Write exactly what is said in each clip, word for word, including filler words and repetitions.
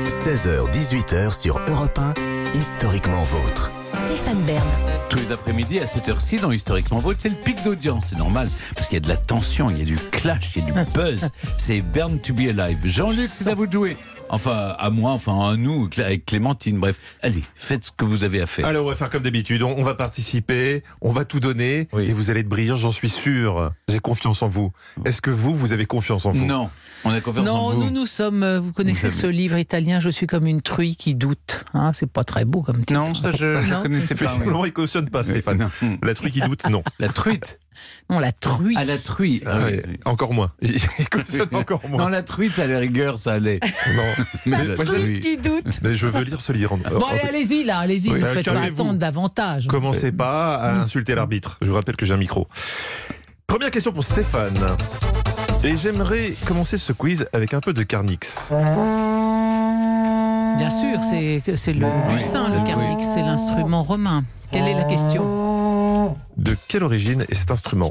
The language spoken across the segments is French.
seize heures dix-huit heures sur Europe un, Historiquement Vôtre. Stéphane Bern. Tous les après-midi à cette heure-ci dans Historiquement Vôtre, c'est le pic d'audience, c'est normal, parce qu'il y a de la tension, il y a du clash, il y a du buzz. C'est Born to be Alive. Jean-Luc, c'est à vous de jouer. Enfin, à moi, enfin à nous, avec Clémentine, bref. Allez, faites ce que vous avez à faire. Alors, on va faire comme d'habitude, on, on va participer, on va tout donner, Oui. et vous allez être brillant, j'en suis sûr. J'ai confiance en vous. Est-ce que vous, vous avez confiance en vous? Non, on a confiance en Non, vous. nous, nous sommes. euh, Vous connaissez Vous ce livre italien, Je suis comme une truie qui doute. Hein, c'est pas très beau comme titre. Non, ça je ne connaissais pas. oui. Visiblement, il cautionne pas, Stéphane. Non. La truie qui doute, non. La truite. Non, la truie. Ah, la truite. Ah, Ah oui. ouais, encore moins. Il cautionne encore Non, moins. la truite, à la rigueur, ça allait. Non. Mais Mais la moi, je- truite. qui doute. Mais je veux lire ce livre. Bon, allez, allez-y, là, allez-y, Oui. ne Euh, faites pas calmez-vous. attendre davantage. Commencez pas à insulter l'arbitre. Je vous rappelle que j'ai un micro. Première question pour Stéphane. Et j'aimerais commencer ce quiz avec un peu de Carnix. Bien sûr, c'est c'est le bucin, le carnix, c'est l'instrument romain. Quelle est la question? De quelle origine est cet instrument?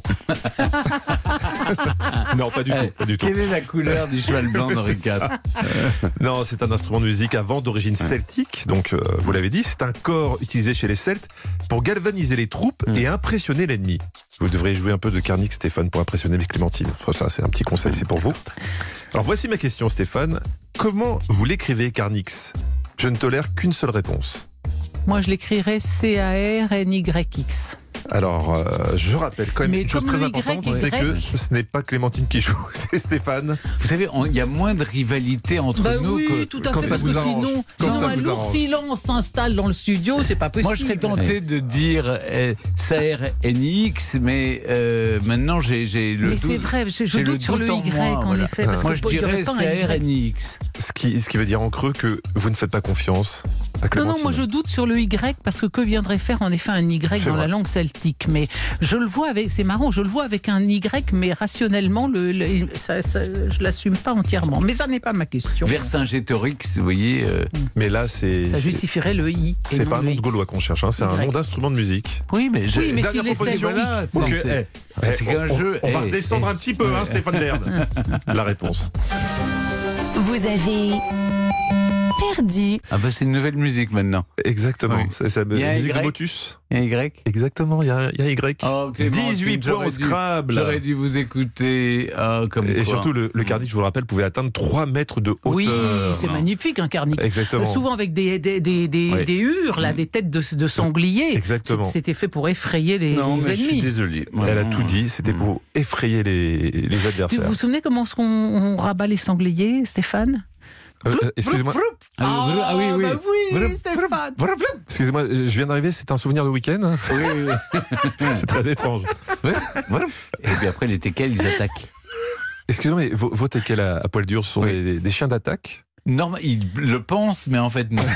Non, pas du tout, Eh, pas du tout. Quelle est la couleur du cheval blanc d'Henri quatre? Non, c'est un instrument de musique avant d'origine celtique. Donc, euh, vous l'avez dit, c'est un corps utilisé chez les Celtes pour galvaniser les troupes Mm. et impressionner l'ennemi. Vous devriez jouer un peu de Carnix, Stéphane, pour impressionner les Clémentines. Enfin, ça, c'est un petit conseil, c'est pour vous. Alors, voici ma question, Stéphane. Comment vous l'écrivez, Carnix? Je ne tolère qu'une seule réponse. Moi, je l'écrirais C A R N Y X. Alors, euh, je rappelle quand même Mais une chose comme très le importante, Y, c'est Y. que ce n'est pas Clémentine qui joue, c'est Stéphane. Vous savez, on- il y a moins de rivalité entre Bah nous oui, que... tout à quand fait, ça parce vous que arrange. sinon, Quand sinon ça un vous lourd arrange. silence s'installe dans le studio, c'est pas possible. Moi, je serais tenté de dire euh, C A R N X, mais euh, maintenant, j'ai j'ai le Mais doute. c'est vrai, je, je j'ai doute sur le en Y, moi, en voilà. effet. Parce Moi, que je il y aurait dirais pas un C A R N Y. X. Ce qui, ce qui veut dire en creux que vous ne faites pas confiance à Non, Clémentine. non, moi je doute sur le Y parce que que viendrait faire en effet un Y C'est dans vrai. la langue celtique. Mais je le vois avec, c'est marrant, je le vois avec un Y, mais rationnellement, le, le- ça, ça, je l'assume pas entièrement. Mais ça n'est pas ma question. Vercingétorix, vous voyez. euh, Mais là, c'est. Ça c'est- justifierait le I. et C'est non pas un le nom de X. Gaulois qu'on cherche, hein, c'est un Y. nom d'instrument de musique. Oui, mais, je... Oui, mais Dernière s'il est proposition. celtique. Voilà, c'est- Ok. c'est- Eh, c'est on, qu'un on- jeu. on va eh, redescendre eh. un petit peu, hein, Stéphane Bern. La réponse. Vous avez perdu. Ah bah c'est une nouvelle musique maintenant. Exactement. Oui. C'est c'est Il y a la un musique de Y. Motus. Il y a un Y. Exactement, il y a, un- il y a un Y. Oh, Clémentine, dix-huit points j'aurais au dû- Scrabble. J'aurais dû vous écouter. Ah, comme Et quoi. surtout, le, le Carnix, je vous le rappelle, pouvait atteindre trois mètres de hauteur. Oui, c'est non. magnifique un carnix. Exactement. Souvent avec des, des, des, des, Oui. des hures, là, des têtes de, de sangliers. Exactement. C'est- C'était fait pour effrayer les, Non, les mais je suis ennemis. désolé. Elle a Vraiment. tout dit, c'était Mm. pour effrayer les, les Tu adversaires. vous souvenez comment est-ce qu'on on rabat les sangliers, Stéphane? Euh, euh, Excusez-moi, Ah, oui, ah oui, oui. bah oui, Vroom, Stéphane. excusez-moi, euh, je viens d'arriver, c'est un souvenir de week-end. Oui, oui, oui. C'est très étrange. Voilà. Et puis après, les teckels, ils attaquent. Excusez-moi, mais vos, vos teckels à, à poil dur sont Oui. des, des chiens d'attaque? Normal, ils le pensent, mais en fait, non.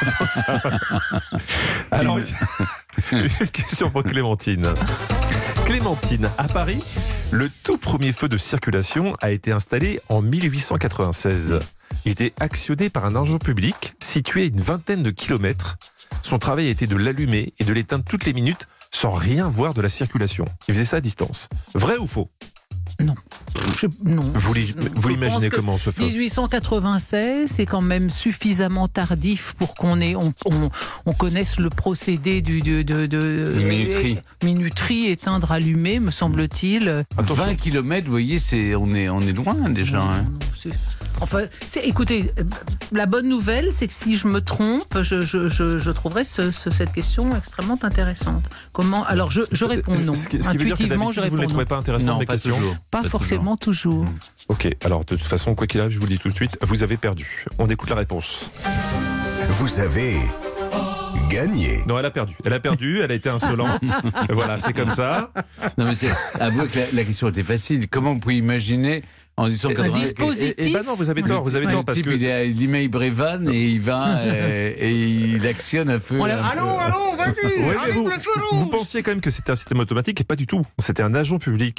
Alors, une question pour Clémentine. Clémentine, à Paris, le tout premier feu de circulation a été installé en mille huit cent quatre-vingt-seize. Il était actionné par un agent public situé à une vingtaine de kilomètres. Son travail a été de l'allumer et de l'éteindre toutes les minutes sans rien voir de la circulation. Il faisait ça à distance. Vrai ou faux? Non. Je- non. Vous l'i- Je vous l'imaginez pense que comment ce feu? dix-huit cent quatre-vingt-seize, c'est quand même suffisamment tardif pour qu'on ait, on, on, on connaisse le procédé du de, de, de Minuterie. euh, minuterie, éteindre, allumer, me semble-t-il. vingt kilomètres, vous voyez, c'est, on, est, on est loin déjà. Non, hein. non, c'est- Enfin, c'est- écoutez, euh, la bonne nouvelle, c'est que si je me trompe, je, je, je, je trouverais ce- ce- cette question extrêmement intéressante. Comment? Alors, je, je réponds non. Ce qui, ce qui veut dire que Intuitivement, je d'habitude, vous ne les réponds trouvez non. pas intéressantes, Non, mes pas questions? toujours. Pas, Pas forcément toujours. Ok, alors de toute façon, quoi qu'il arrive, je vous le dis tout de suite, vous avez perdu. On écoute la réponse. Vous avez gagné. Non, elle a perdu. Elle a perdu, elle a été insolente. Voilà, c'est comme ça. Non, mais c'est, avouez que la, la question était facile. Comment vous pouvez imaginer en disant Un dispositif. Et, et bah non, vous avez tort, vous avez Le tort parce type, que. il, est, il met Brévan et il va euh, et il actionne un feu. On un l'a- peu. allons, allons, vas-y, Ouais, mais allume vous, le feu vous rouge. pensiez quand même que c'était un système automatique et pas du tout. C'était un agent public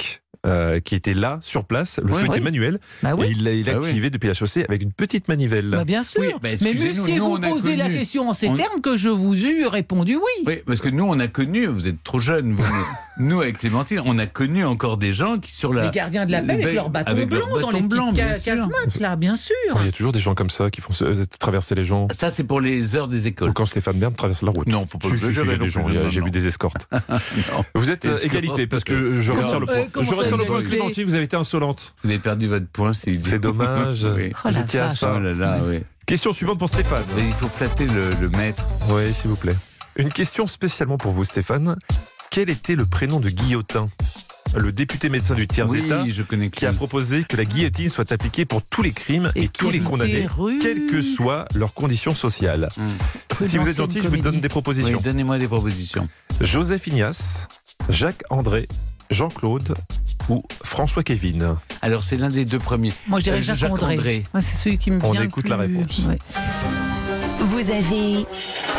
euh, qui était là, sur place. Le Oui, feu oui. était manuel. Bah oui. Et il l'a il l'a Ah oui. activé depuis la chaussée avec une petite manivelle. Bah bien sûr. Oui, bah, mais excusez-nous, monsieur, nous, vous on a posez la connu- question en ces on- termes que je vous eus répondu oui. Oui, parce que nous, on a connu, vous êtes trop jeunes, vous, mais nous, avec Clémentine, on a connu encore des gens qui, sur la. Les gardiens de la paix avec Ben, leur bâton avec blanc leur dans bâton les blanc, petites bien ca- sûr. casemates, là, bien sûr. Il y a toujours des gens comme ça qui font se- traverser les gens. Ça, c'est pour les heures des écoles. Ou quand Stéphane Bern traverse la route. Non, faut pas Si, le si, si, exagérer il y a non des gens, plus, il y a- non, j'ai non. vu des escortes. Non. Vous êtes euh, Escorte. égalité parce que je Non. retire le Euh, point. comment Je ça, retire le point, égalité Clémentine, vous avez été insolente. Vous avez perdu votre point, c'est idiot. C'est dommage. Oui. Oh, Vous la étiez à vache. ça. Oh là là, oui. Question suivante pour Stéphane. Mais il faut flatter le, le maître. Oui, s'il vous plaît. Une question spécialement pour vous, Stéphane. Quel était le prénom de Guillotin, le député médecin du tiers-État, Oui, je connais qui a proposé que la guillotine soit appliquée pour tous les crimes et, Et tous qui les condamnés, était rue- quelles que soient leurs conditions sociales. Hum. Si vous êtes l'ancienne gentil, je vous donne comédie. des Oui, propositions. donnez-moi des propositions. Joseph Ignace, Jacques André, Jean-Claude ou François Kévin. Alors, c'est l'un des deux premiers. Moi, je dirais Euh, Jacques, Jacques André. André. Ouais, c'est celui qui me On vient le écoute plus- la réponse. Ouais. Vous avez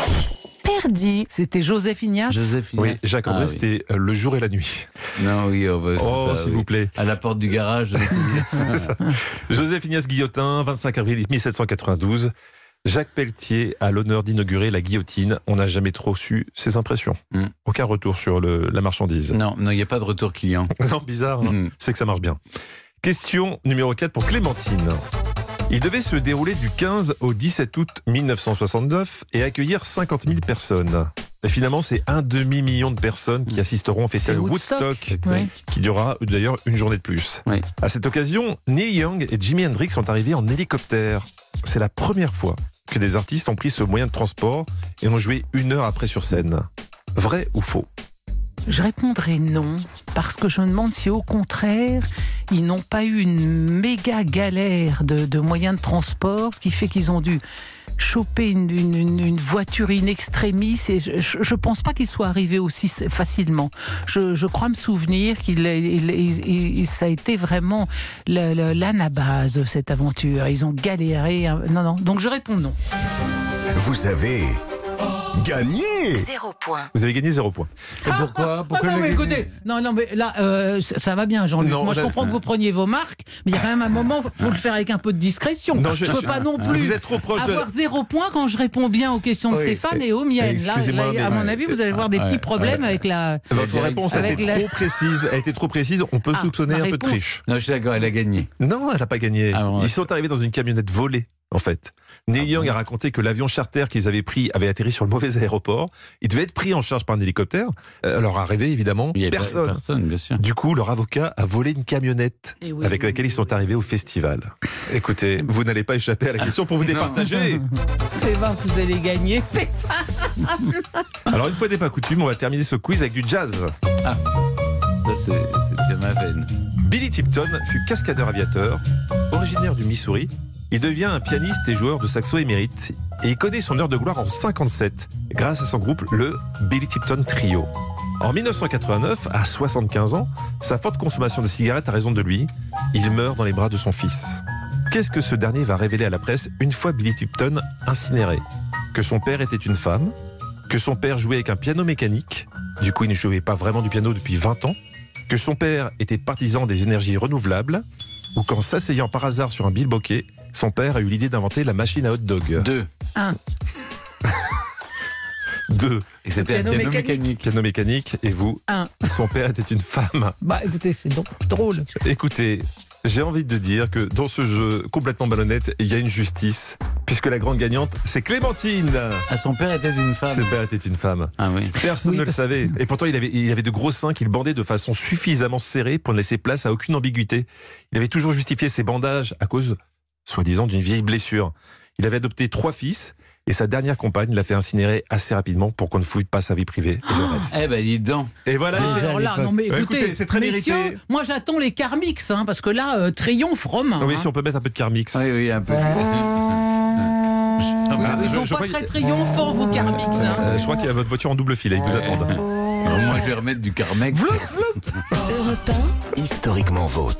perdu. C'était Joseph Ignace. Joseph Oui, Ignace. Jacques André, Ah, oui. c'était euh, le jour et la nuit. Non, oui, oh, bah, c'est Oh, ça, s'il oui. vous plaît. À la porte du garage. C'est ça. Joseph Ignace Guillotin, vingt-cinq avril mille sept cent quatre-vingt-douze. Jacques Pelletier a l'honneur d'inaugurer la guillotine. On n'a jamais trop su ses impressions. Mm. Aucun retour sur le- la marchandise. Non, non, il n'y a pas de retour client. Non, bizarre, hein. Mm. C'est que ça marche bien. Question numéro quatre pour Clémentine. Il devait se dérouler du quinze au dix-sept août mille neuf cent soixante-neuf et accueillir cinquante mille personnes. Et finalement, c'est un demi-million de personnes qui assisteront au festival C'est Woodstock. Woodstock, Ouais. qui durera d'ailleurs une journée de plus. Oui. À cette occasion, Neil Young et Jimi Hendrix sont arrivés en hélicoptère. C'est la première fois que des artistes ont pris ce moyen de transport et ont joué une heure après sur scène. Vrai ou faux? Je répondrai non, parce que je me demande si au contraire, ils n'ont pas eu une méga galère de, de moyens de transport, ce qui fait qu'ils ont dû choper une, une- une- une voiture in extremis. Et je ne pense pas qu'ils soient arrivés aussi facilement. Je, je crois me souvenir qu'il il- il- il- ça a été vraiment le- le- l'anabase, cette aventure. Ils ont galéré. hein. Non, non. Donc je réponds non. Vous avez gagné. Zéro point. Vous avez gagné zéro point. Et pourquoi Ah Pourquoi non, le mais gagner écoutez, non, non, mais là, euh, ça ça va bien, Jean-Luc. Non, Moi, je là- comprends que vous preniez vos marques, mais il y a quand même un moment, il faut le faire avec un peu de discrétion. Non, je je- ne peux je- pas non plus Vous êtes trop proche de... avoir zéro point quand je réponds bien aux questions de Oui, Stéphane et aux miennes. Là, excusez-moi, là, mais- à mon avis, vous allez voir des Ouais, petits problèmes ouais. avec la. Votre Avec réponse a été la- trop précise. A été trop précise. On peut Ah, soupçonner ma un peu de réponse. triche. Non, je suis d'accord, elle a gagné. Non, elle n'a pas gagné. Ah bon, Ils ouais. sont arrivés dans une camionnette volée, en fait. Neil Ah Young bon a raconté que l'avion charter qu'ils avaient pris avait atterri sur le mauvais aéroport. Il devait être pris en charge par un hélicoptère. Euh, Alors, arrivé, évidemment, Il y a pas- personne. Personne, bien sûr. Du coup, leur avocat a volé une camionnette Eh oui, avec oui, laquelle oui, ils sont oui. arrivés au festival. Écoutez, vous n'allez pas échapper à la question pour vous départager. C'est bon, vous allez gagner. C'est- Alors, une fois n'est pas coutume, on va terminer ce quiz avec du jazz. Ça, c'est c'est ma veine. Billy Tipton fut cascadeur aviateur, originaire du Missouri. Il devient un pianiste et joueur de saxo émérite et il connaît son heure de gloire en cinquante-sept grâce à son groupe, le Billy Tipton Trio. En mille neuf cent quatre-vingt-neuf, à soixante-quinze ans, sa forte consommation de cigarettes a raison de lui. Il meurt dans les bras de son fils. Qu'est-ce que ce dernier va révéler à la presse une fois Billy Tipton incinéré? Que son père était une femme, que son père jouait avec un piano mécanique, du coup il ne jouait pas vraiment du piano depuis vingt ans, que son père était partisan des énergies renouvelables, ou qu'en s'asseyant par hasard sur un bilboquet, son père a eu l'idée d'inventer la machine à hot dog. Deux. Un. Deux. Et c'était un piano piano mécanique. mécanique. Piano mécanique, et vous, Un. son père était une femme. Bah, écoutez, c'est donc drôle. Écoutez, j'ai envie de dire que dans ce jeu complètement malhonnête, il y a une justice, puisque la grande gagnante, c'est Clémentine. Ah, son père était une femme. Son père était une femme. Ah oui. Personne Oui, ne le parce- savait. Et pourtant, il avait, il avait de gros seins qu'il bandait de façon suffisamment serrée pour ne laisser place à aucune ambiguïté. Il avait toujours justifié ses bandages à cause, soi-disant, d'une vieille blessure. Il avait adopté trois fils et sa dernière compagne l'a fait incinérer assez rapidement pour qu'on ne fouille pas sa vie privée et le reste. Eh ben, dis donc. Et voilà. Ah, c'est- alors là, l'époque. non mais Bah, écoutez, écoutez, c'est très messieurs, mérité. moi j'attends les Carmix, hein, parce que là, euh, triomphe romain. oui, hein. si on peut mettre un peu de Carmix. Oui, oui, un peu. Oui, Ah, ils je- sont je pas crois très qu'il- triomphants, vos Carmix. Hein. Euh, je crois qu'il y a votre voiture en double fil, ils vous attendent. Alors, moi, je vais remettre du Carmex. Europe un, Historiquement vôtre.